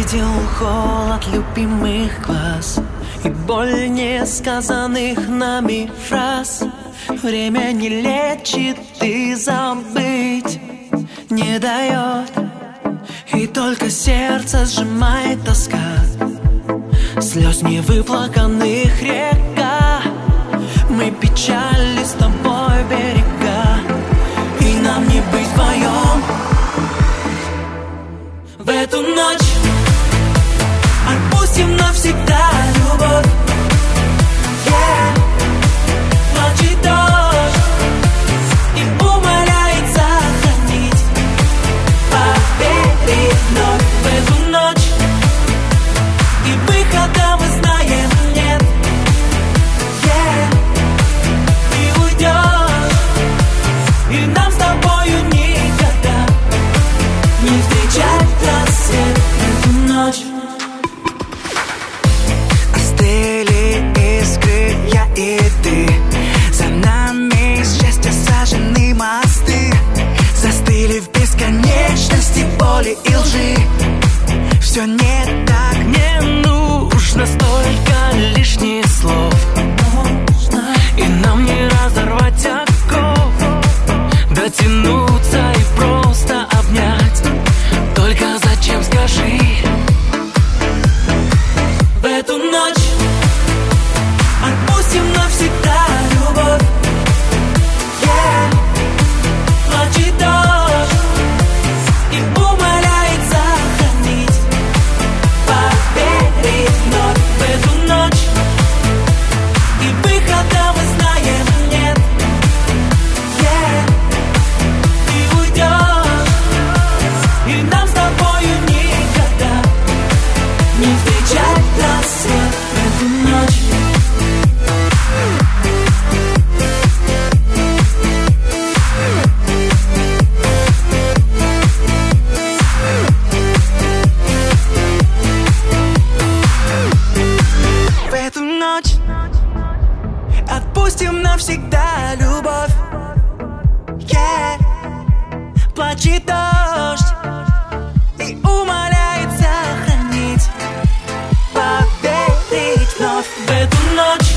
видел холод любимых глаз и боль несказанных нами фраз. Время не лечит и забыть не дает, и только сердце сжимает тоска. Слез невыплаканных река, мы печали с тобой берега, и нам не быть вдвоем. В эту ночь отпустим навсегда любовь. Плачет дождь и умоляет сохранить. Поверь вновь в эту ночь, и выхода мы знаем нет. Ты уйдешь, и нам с тобою никогда не встречать рассвет в эту ночь. Остыли искры, я и ты, за нами из счастья сажены мосты. Застыли в бесконечности боли и лжи. Все не так, не нужно столько лишних слов, и нам не разорвать оков, дотянуться и просто обнять. Только зачем, скажи? В эту ночь отпустим навсегда любовь. Плачет дождь и умоляет сохранить. Поверь вновь в эту ночь, и выхода мы знаем нет. Ты уйдешь, и нам с тобою никогда не встречать рассвет в эту ночь. В эту ночь отпустим навсегда любовь. Плачет дождь и умоляет сохранить. Поверить вновь в эту ночь.